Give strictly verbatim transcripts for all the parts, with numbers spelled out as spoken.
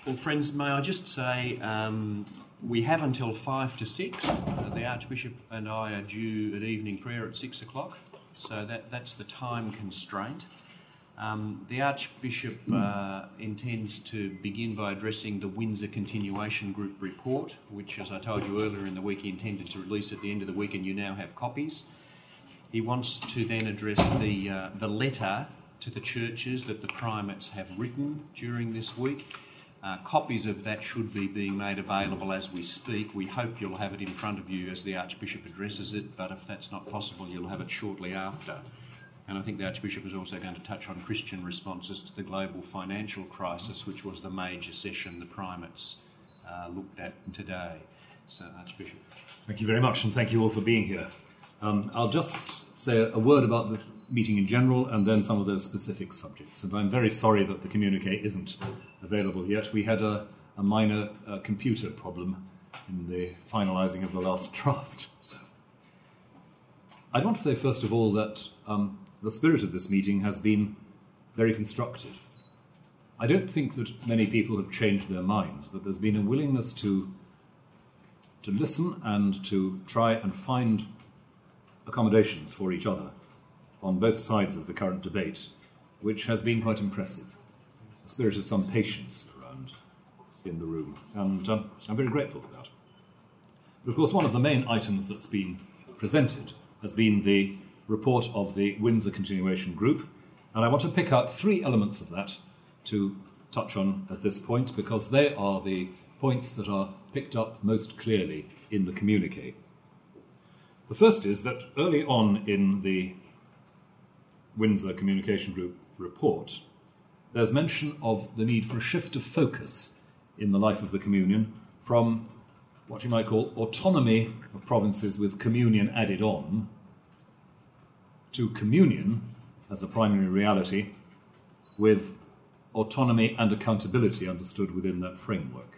Well, friends, may I just say um, we have until five to six. Uh, the Archbishop and I are due at evening prayer at six o'clock, so that, that's the time constraint. Um, the Archbishop uh, intends to begin by addressing the Windsor Continuation Group report, which, as I told you earlier in the week, he intended to release at the end of the week, and you now have copies. He wants to then address the uh, the letter to the churches that the primates have written during this week. Uh, copies of that should be being made available as we speak. We hope you'll have it in front of you as the Archbishop addresses it, but if that's not possible, you'll have it shortly after. And I think the Archbishop is also going to touch on Christian responses to the global financial crisis, which was the major session the primates uh, looked at today. So, Archbishop. Thank you very much, and thank you all for being here. Um, I'll just say a word about the meeting in general and then some of those specific subjects. And I'm very sorry that the communique isn't available yet. We had a, a minor uh, computer problem in the finalising of the last draft. So. I want to say, first of all, that um, the spirit of this meeting has been very constructive. I don't think that many people have changed their minds, but there's been a willingness to, to listen and to try and find accommodations for each other on both sides of the current debate, which has been quite impressive. A spirit of some patience around in the room, and um, I'm very grateful for that. But of course, one of the main items that's been presented has been the report of the Windsor Continuation Group, and I want to pick out three elements of that to touch on at this point, because they are the points that are picked up most clearly in the communique. The first is that early on in the Windsor Communication Group report, there's mention of the need for a shift of focus in the life of the communion from what you might call autonomy of provinces with communion added on to communion as the primary reality with autonomy and accountability understood within that framework.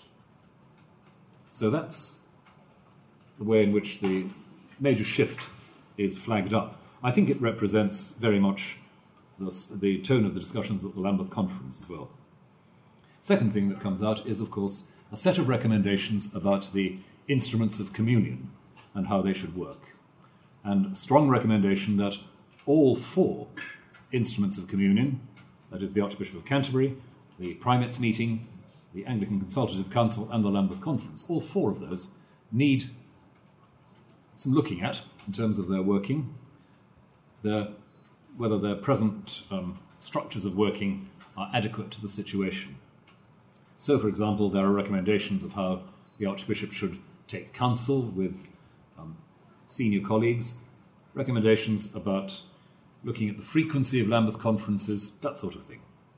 So that's the way in which the major shift is flagged up. I think it represents very much the, the tone of the discussions at the Lambeth Conference as well. Second thing that comes out is, of course, a set of recommendations about the instruments of communion and how they should work. And a strong recommendation that all four instruments of communion, that is the Archbishop of Canterbury, the Primates Meeting, the Anglican Consultative Council, and the Lambeth Conference, all four of those need some looking at in terms of their working, their, whether their present um, structures of working are adequate to the situation. So, for example, there are recommendations of how the Archbishop should take counsel with um, senior colleagues, recommendations about looking at the frequency of Lambeth conferences, that sort of thing.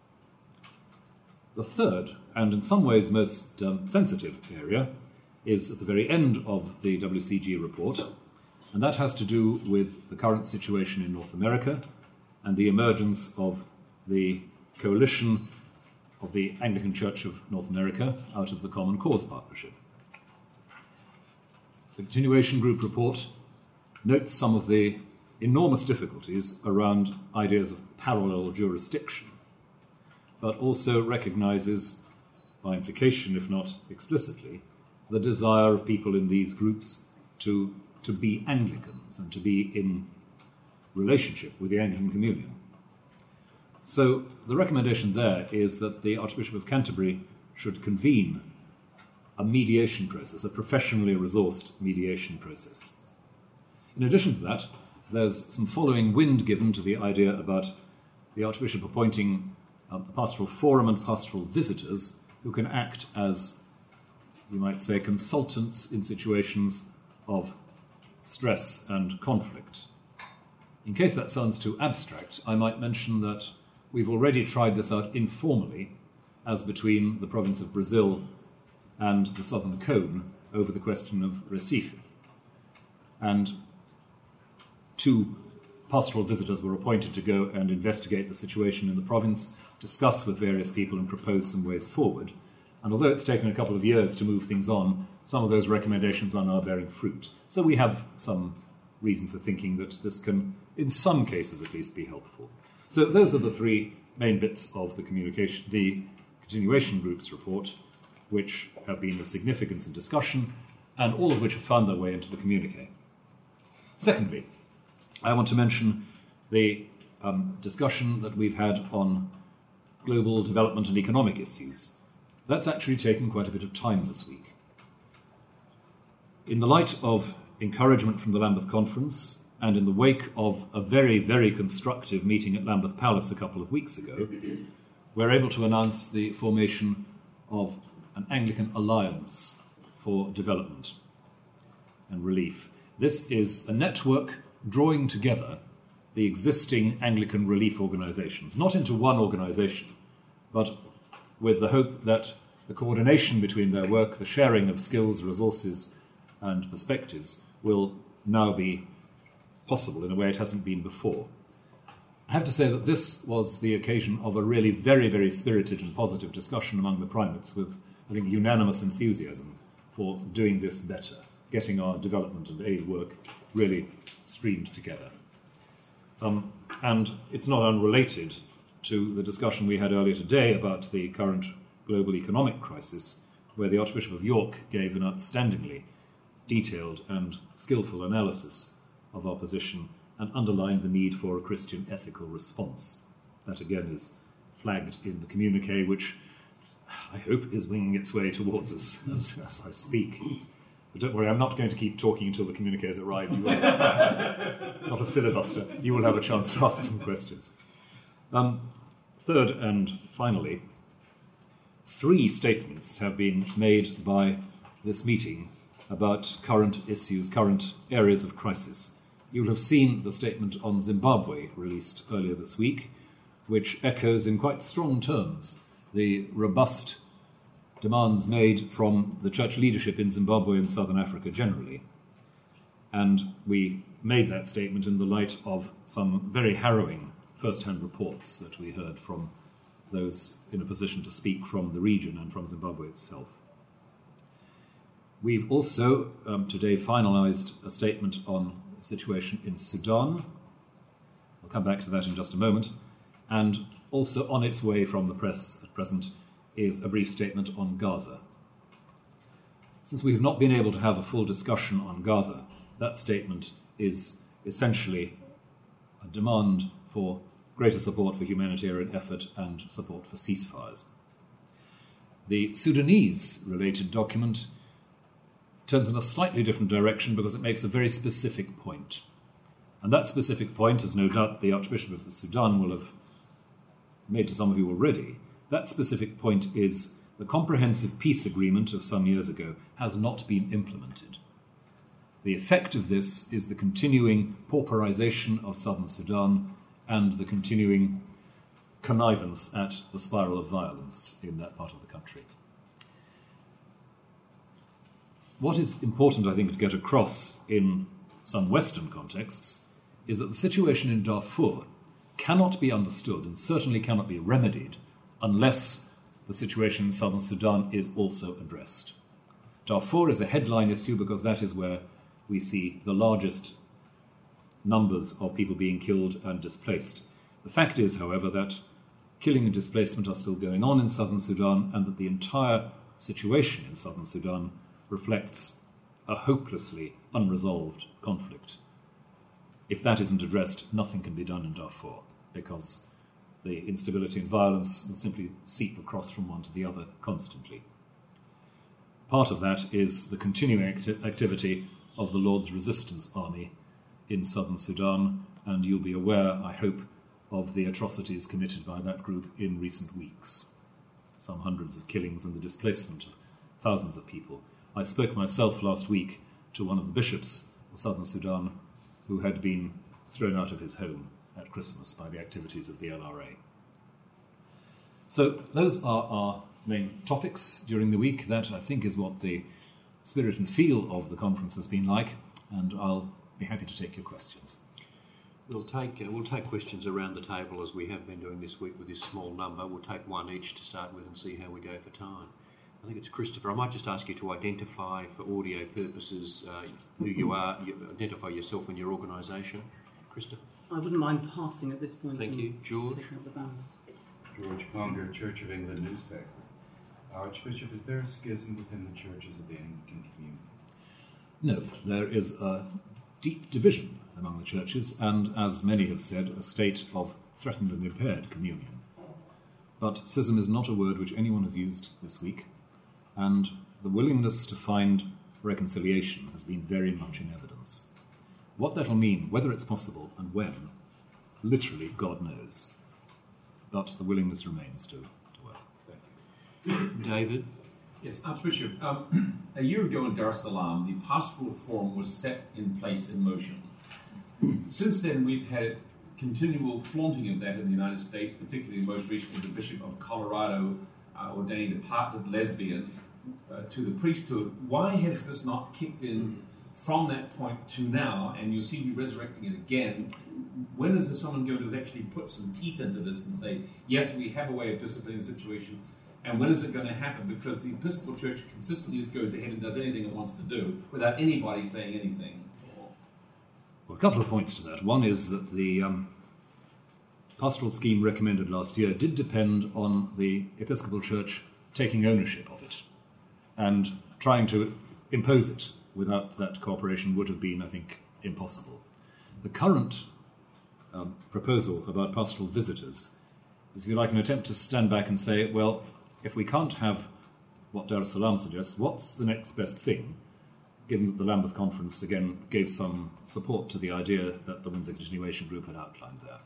The third, and in some ways most um, sensitive area, is at the very end of the W C G report, and that has to do with the current situation in North America and the emergence of the coalition of the Anglican Church of North America out of the Common Cause Partnership. The Continuation Group report notes some of the enormous difficulties around ideas of parallel jurisdiction, but also recognises, by implication if not explicitly, the desire of people in these groups to, to be Anglicans and to be in relationship with the Anglican Communion. So the recommendation there is that the Archbishop of Canterbury should convene a mediation process, a professionally resourced mediation process. In addition to that, there's some following wind given to the idea about the Archbishop appointing a pastoral forum and pastoral visitors who can act as, you might say, consultants in situations of stress and conflict. In case that sounds too abstract, I might mention that we've already tried this out informally, as between the province of Brazil and the Southern Cone over the question of Recife. And two pastoral visitors were appointed to go and investigate the situation in the province, discuss with various people and propose some ways forward. And although it's taken a couple of years to move things on, some of those recommendations are now bearing fruit. So we have some reason for thinking that this can, in some cases at least, be helpful. So those are the three main bits of the communication, the continuation group's report, which have been of significance and discussion, and all of which have found their way into the communiqué. Secondly, I want to mention the um, discussion that we've had on global development and economic issues. That's actually taken quite a bit of time this week. In the light of encouragement from the Lambeth Conference, and in the wake of a very, very constructive meeting at Lambeth Palace a couple of weeks ago, we're able to announce the formation of an Anglican Alliance for Development and Relief. This is a network drawing together the existing Anglican relief organisations, not into one organisation, but with the hope that the coordination between their work, the sharing of skills, resources, and perspectives will now be possible in a way it hasn't been before. I have to say that this was the occasion of a really very, very spirited and positive discussion among the primates with, I think, unanimous enthusiasm for doing this better, getting our development and aid work really streamed together. Um, and it's not unrelated to the discussion we had earlier today about the current global economic crisis, where the Archbishop of York gave an outstandingly detailed and skillful analysis of our position and underlined the need for a Christian ethical response. That again is flagged in the communiqué, which I hope is winging its way towards us as, as I speak. But don't worry, I'm not going to keep talking until the communiqué has arrived. You will, it's not a filibuster. You will have a chance to ask some questions. Um, third and finally, three statements have been made by this meeting about current issues, current areas of crisis. You'll have seen the statement on Zimbabwe released earlier this week, which echoes in quite strong terms the robust demands made from the church leadership in Zimbabwe and Southern Africa generally. And we made that statement in the light of some very harrowing first-hand reports that we heard from those in a position to speak from the region and from Zimbabwe itself. We've also um, today finalised a statement on the situation in Sudan. I'll come back to that in just a moment. And also on its way from the press at present is a brief statement on Gaza. Since we have not been able to have a full discussion on Gaza, that statement is essentially a demand for greater support for humanitarian effort and support for ceasefires. The Sudanese-related document turns in a slightly different direction because it makes a very specific point. And that specific point, as no doubt the Archbishop of the Sudan will have made to some of you already, that specific point is the comprehensive peace agreement of some years ago has not been implemented. The effect of this is the continuing pauperization of southern Sudan and the continuing connivance at the spiral of violence in that part of the country. What is important, I think, to get across in some Western contexts is that the situation in Darfur cannot be understood and certainly cannot be remedied unless the situation in southern Sudan is also addressed. Darfur is a headline issue because that is where we see the largest numbers of people being killed and displaced. The fact is, however, that killing and displacement are still going on in southern Sudan and that the entire situation in southern Sudan reflects a hopelessly unresolved conflict. If that isn't addressed, nothing can be done in Darfur because the instability and violence will simply seep across from one to the other constantly. Part of that is the continuing acti- activity of the Lord's Resistance Army in southern Sudan, and you'll be aware, I hope, of the atrocities committed by that group in recent weeks. Some hundreds of killings and the displacement of thousands of people. I spoke myself last week to one of the bishops of southern Sudan who had been thrown out of his home at Christmas by the activities of the L R A. So those are our main topics during the week. That, I think, is what the spirit and feel of the conference has been like, and I'll be happy to take your questions. We'll take uh, we'll take questions around the table as we have been doing this week with this small number. We'll take one each to start with and see how we go for time. I think it's Christopher. I might just ask you to identify for audio purposes uh, who you are, you identify yourself and your organisation. Christopher? I wouldn't mind passing at this point. Thank you. George? George Conger, Church of England newspaper. Archbishop, is there a schism within the churches of the Anglican communion? No, there is a deep division among the churches, and, as many have said, a state of threatened and impaired communion. But schism is not a word which anyone has used this week, and the willingness to find reconciliation has been very much in evidence. What that'll mean, whether it's possible and when, literally God knows. But the willingness remains to, to work. Thank you. David? Yes, Archbishop, um, a year ago in Dar es Salaam, the pastoral reform was set in place in motion. Since then, we've had continual flaunting of that in the United States, particularly most recently the Bishop of Colorado uh, ordained a partnered lesbian uh, to the priesthood. Why has this not kicked in from that point to now, and you seem to be resurrecting it again? When is someone going to actually put some teeth into this and say, yes, we have a way of disciplining the situation, and when is it going to happen? Because the Episcopal Church consistently just goes ahead and does anything it wants to do without anybody saying anything. Well, a couple of points to that. One is that the um, pastoral scheme recommended last year did depend on the Episcopal Church taking ownership of it, and trying to impose it without that cooperation would have been, I think, impossible. The current um, proposal about pastoral visitors is, if you like, an attempt to stand back and say, well, if we can't have what Dar es Salaam suggests, what's the next best thing, given that the Lambeth Conference, again, gave some support to the idea that the Windsor Continuation Group had outlined there.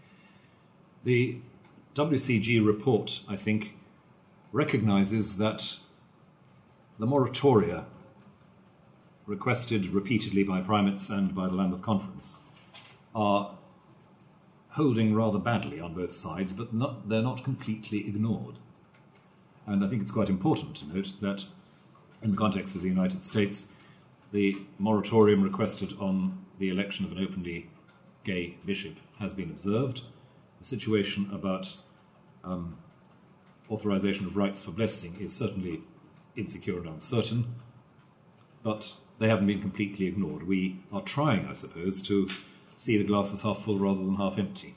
The W C G report, I think, recognises that the moratoria requested repeatedly by primates and by the Lambeth Conference are holding rather badly on both sides, but not, they're not completely ignored. And I think it's quite important to note that in the context of the United States, the moratorium requested on the election of an openly gay bishop has been observed. The situation about um, authorization of rites for blessing is certainly insecure and uncertain, but they haven't been completely ignored. We are trying, I suppose, to see the glass as half full rather than half empty.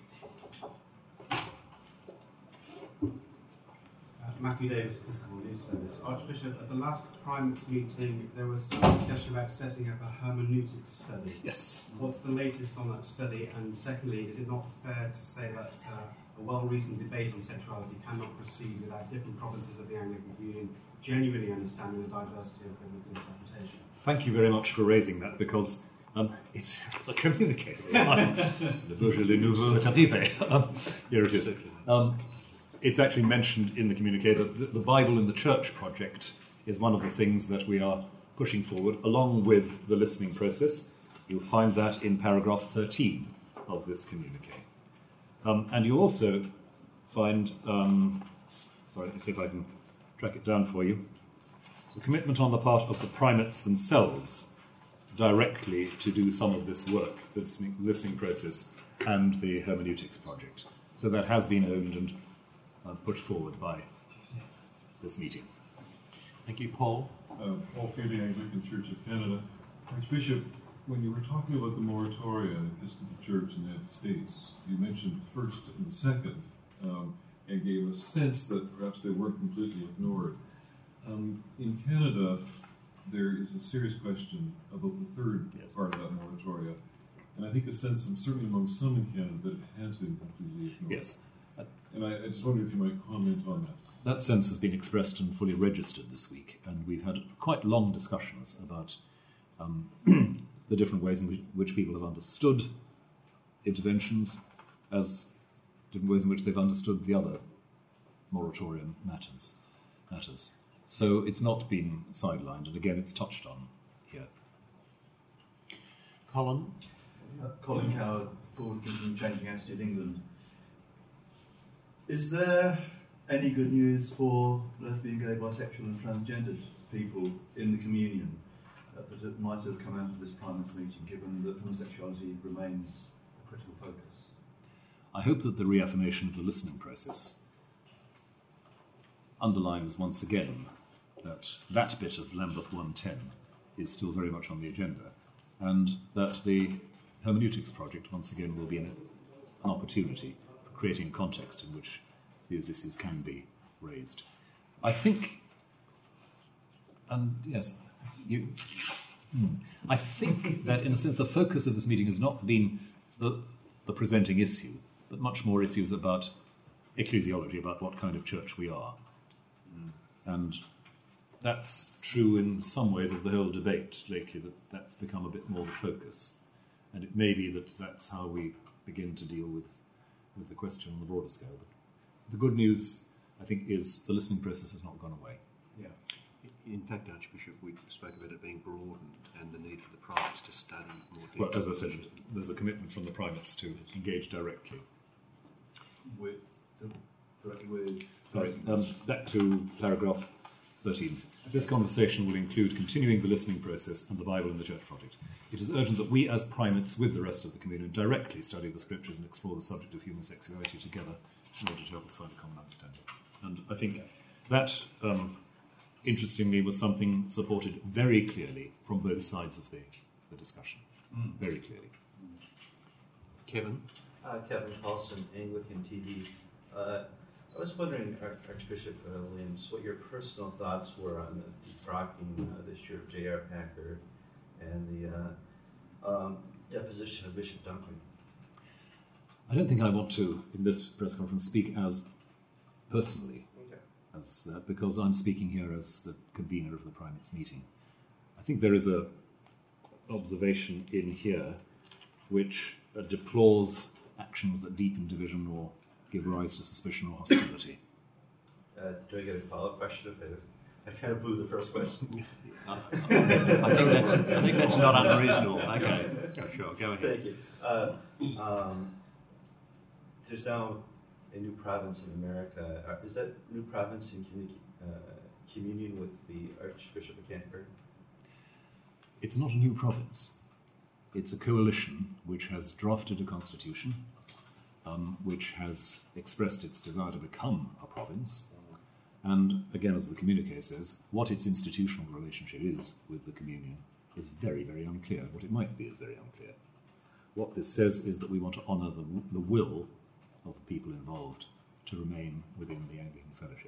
Matthew Davis, Episcopal News Service. Archbishop, at the last primates meeting, there was some discussion about setting up a hermeneutics study. Yes. What's the latest on that study? And secondly, is it not fair to say that uh, a well-reasoned debate on sexuality cannot proceed without different provinces of the Anglican Communion genuinely understanding the diversity of biblical interpretation? Thank you very much for raising that, because um, it's the communicator. Le Bourgeois Nouveau est arrivé. Um, Here it is. Um, It's actually mentioned in the communique that the Bible in the Church project is one of the things that we are pushing forward, along with the listening process. You'll find that in paragraph thirteen of this communique. Um, and you also find, um, sorry, let me see if I can track it down for you, it's a commitment on the part of the primates themselves directly to do some of this work, the listening, listening process and the hermeneutics project. So that has been owned and Uh, pushed forward by this meeting. Thank you, Paul. Uh, Paul Feely, Anglican Church of Canada. Archbishop, when you were talking about the moratoria in the Episcopal Church in the United States, you mentioned first and second, um, and gave a sense that perhaps they weren't completely ignored. Um, in Canada, there is a serious question about the third yes. part of that moratoria, and I think a sense, certainly among some in Canada, that it has been completely ignored. Yes. And I, I just wonder if you might comment on that. That sense has been expressed and fully registered this week, and we've had quite long discussions about um, the different ways in which, which people have understood interventions, as different ways in which they've understood the other moratorium matters. matters. So it's not been sidelined, and again, it's touched on here. Colin? Uh, Colin Coward, Forward Thinking Changing Attitude England. Is there any good news for lesbian, gay, bisexual and transgendered people in the communion uh, that it might have come out of this primates meeting, given that homosexuality remains a critical focus? I hope that the reaffirmation of the listening process underlines once again that that bit of Lambeth one ten is still very much on the agenda, and that the hermeneutics project once again will be an, an opportunity for creating context in which these issues can be raised. I think, and yes, you, hmm, I think that in a sense the focus of this meeting has not been the, the presenting issue, but much more issues about ecclesiology, about what kind of church we are. Mm. And that's true in some ways of the whole debate lately, that that's become a bit more the focus. And it may be that that's how we begin to deal with, with the question on the broader scale. But the good news, I think, is the listening process has not gone away. Yeah. In fact, Archbishop, we spoke about it being broadened and the need for the primates to study more deeply. Well, as I said, there's a commitment from the primates to engage directly. With, directly with... Sorry, um, back to paragraph thirteen. This conversation will include continuing the listening process and the Bible in the Church project. It is urgent that we as primates with the rest of the communion directly study the scriptures and explore the subject of human sexuality together in order to help us find a common understanding. And I think that, um, interestingly, was something supported very clearly from both sides of the, the discussion. Mm. Very clearly. Kevin? Uh, Kevin Paulson, Anglican T V. Uh, I was wondering, Archbishop uh, Williams, what your personal thoughts were on the defrocking uh, this year of J R Packer and the uh, um, deposition of Bishop Dunkley. I don't think I want to, in this press conference, speak as personally okay. as that, because I'm speaking here as the convener of the primates meeting. I think there is a observation in here which uh, deplores actions that deepen division or give rise to suspicion or hostility. Uh, do I get a follow-up question? If I, I kind of blew the first question. I think that's I think that's not unreasonable. Okay, sure, go ahead. Thank you. Uh, um, there's now a new province in America. Uh, is that new province in communi- uh, communion with the Archbishop of Canterbury? It's not a new province. It's a coalition which has drafted a constitution, um, which has expressed its desire to become a province. And again, as the communique says, what its institutional relationship is with the communion is very, very unclear. What it might be is very unclear. What this says is that we want to honour the, the will of the people involved to remain within the Anglican fellowship.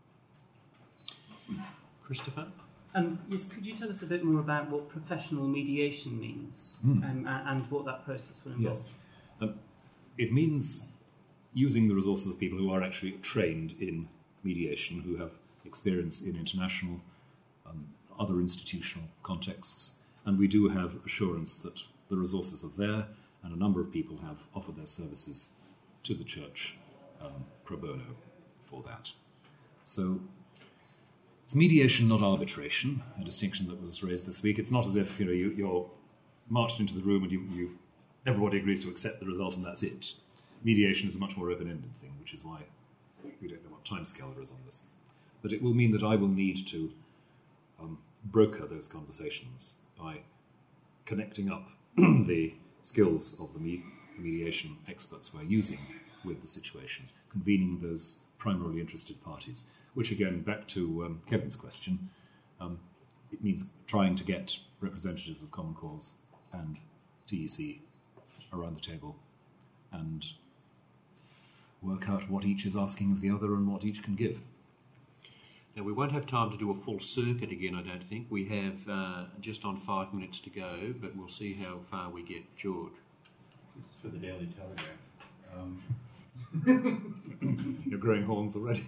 Christopher? Um, yes, could you tell us a bit more about what professional mediation means Mm. um, and, and what that process will involve? Yes. Um, it means using the resources of people who are actually trained in mediation, who have experience in international, um, other institutional contexts, and we do have assurance that the resources are there, and a number of people have offered their services to the Church um, pro bono for that. So it's mediation, not arbitration, a distinction that was raised this week. It's not as if you know you, you're marched into the room and you, you everybody agrees to accept the result and that's it. Mediation is a much more open-ended thing, which is why we don't know what timescale there is on this. But it will mean that I will need to um, broker those conversations by connecting up the skills of the me- mediation experts we're using with the situations, convening those primarily interested parties, which again, back to um, Kevin's question, um, it means trying to get representatives of Common Cause and T E C around the table and work out what each is asking of the other and what each can give. Now, we won't have time to do a full circuit again, I don't think. We have uh, just on five minutes to go, but we'll see how far we get. George? This is for the Daily Telegraph. Um, You're growing horns already.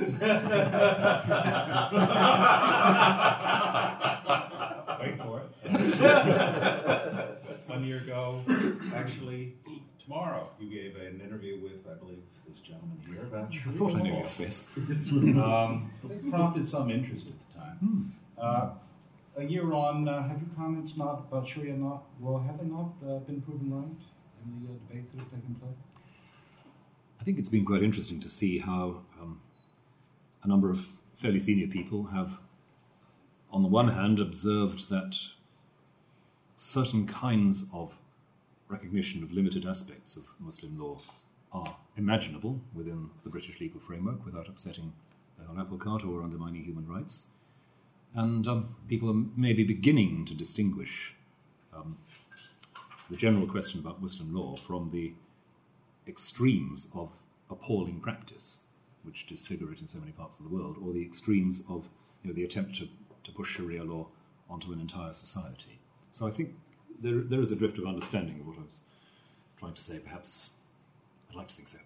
Wait for it. One year ago, actually, tomorrow, you gave an interview with, I believe, this gentleman here about I thought I knew your face. um, it prompted some interest at the time. Hmm. Uh, a year on, uh, have your comments not about Sharia not, well, have they not uh, been proven right in the uh, debates that have taken place? I think it's been quite interesting to see how um, a number of fairly senior people have, on the one hand, observed that certain kinds of recognition of limited aspects of Muslim law are imaginable within the British legal framework without upsetting the whole apple cart or undermining human rights. And um, people are maybe beginning to distinguish um, the general question about Muslim law from the extremes of appalling practice which disfigure it in so many parts of the world, or the extremes of you know, the attempt to, to push Sharia law onto an entire society. So I think there, there is a drift of understanding of what I was trying to say. Perhaps I'd like to think so.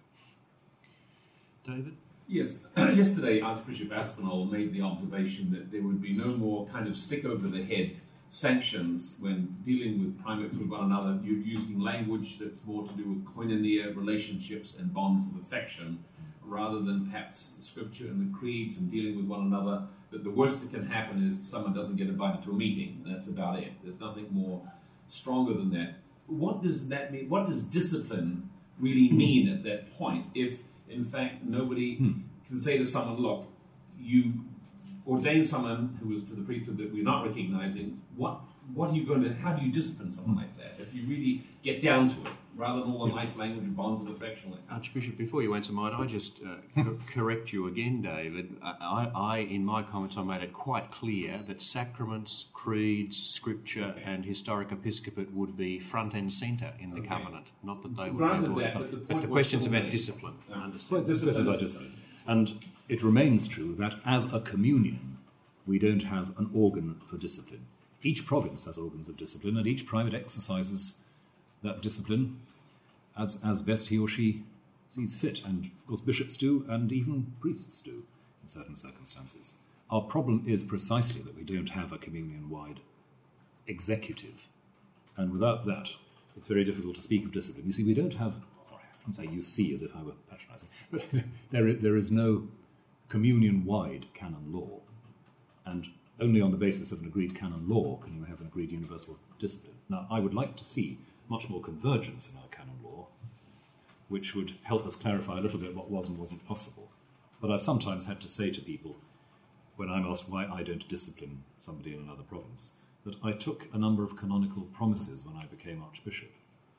David? Yes. Yesterday, Archbishop Aspinall made the observation that there would be no more kind of stick-over-the-head sanctions when dealing with primates with one another. You're using language that's more to do with koinonia, relationships, and bonds of affection, rather than perhaps the scripture and the creeds and dealing with one another. That the worst that can happen is someone doesn't get invited to a meeting, and that's about it. There's nothing more stronger than that. What does that mean? What does discipline really mean at that point if, in fact, nobody hmm. can say to someone, look, you ordain someone who is to the priesthood that we're not recognizing, what what are you going to, how do you discipline someone like that? If you really get down to it, rather than all the nice language of bonds of affection. Like Archbishop, before you answer, might I just uh, cor- correct you again, David? I, I, in my comments, I made it quite clear that sacraments, creeds, scripture, okay. and historic episcopate would be front and centre in the okay. covenant. Not that they would rather be that, but, but, but the question's about made. discipline. No. I understand. Well, this is about discipline. And it remains true that as a communion, we don't have an organ for discipline. Each province has organs of discipline, and each private exercises that discipline as, as best he or she sees fit. And, of course, bishops do, and even priests do, in certain circumstances. Our problem is precisely that we don't have a communion-wide executive. And without that, it's very difficult to speak of discipline. You see, we don't have... Sorry, I can't say you see as if I were patronising. But there is, there is no communion-wide canon law. And only on the basis of an agreed canon law can you have an agreed universal discipline. Now, I would like to see much more convergence in our canon law, which would help us clarify a little bit what was and wasn't possible. But I've sometimes had to say to people, when I'm asked why I don't discipline somebody in another province, that I took a number of canonical promises when I became Archbishop,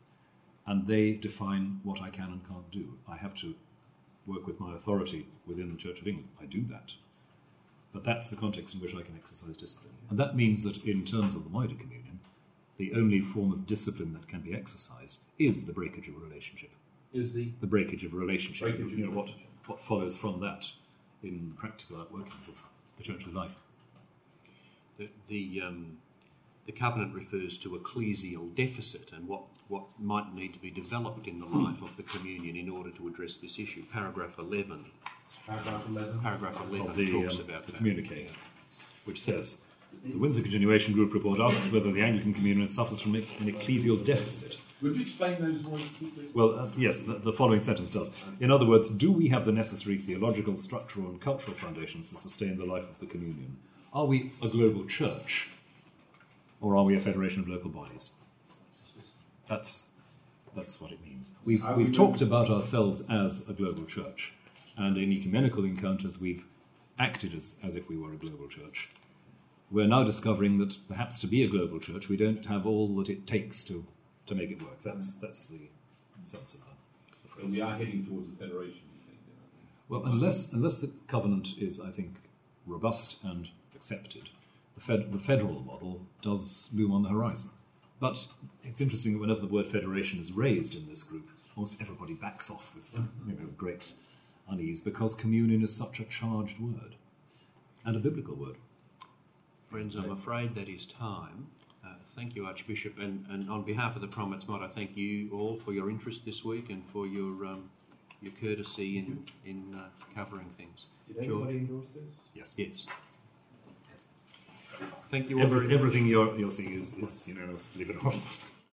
and they define what I can and can't do. I have to work with my authority within the Church of England. I do that. But that's the context in which I can exercise discipline. And that means that in terms of the wider communion, the only form of discipline that can be exercised is the breakage of a relationship. Is the? The breakage of a relationship. Breakage you know, of what, what follows from that in the practical outworkings of the Church's life. The, the, um, the covenant refers to ecclesial deficit and what, what might need to be developed in the life of the communion in order to address this issue. Paragraph eleven. Paragraph eleven. Paragraph eleven of the, talks um, about the that. communique, which says, the Windsor Continuation Group report asks whether the Anglican Communion suffers from an ecclesial deficit. Would you explain those words? Well, uh, yes, the, the following sentence does. In other words, do we have the necessary theological, structural and cultural foundations to sustain the life of the communion? Are we a global church, or are we a federation of local bodies? That's, that's what it means. We've, we've talked about ourselves as a global church, and in ecumenical encounters we've acted as, as if we were a global church. We're now discovering that perhaps to be a global church we don't have all that it takes to, to make it work. That's, that's the sense of the, the phrase. So we are heading towards a federation, you think? Well, unless, unless the covenant is, I think, robust and accepted, the, fed, the federal model does loom on the horizon. But it's interesting that whenever the word federation is raised in this group, almost everybody backs off with you know, great unease, because communion is such a charged word, and a biblical word. Friends, I'm afraid that is time. Uh, thank you, Archbishop, and, and on behalf of the Prominence Mod, I thank you all for your interest this week and for your um, your courtesy in, in uh, covering things. Did George? anybody endorse this? Yes. Yes. Yes. Thank you all Every, very much. Everything you're, you're seeing is, is unanimous, believe it or not.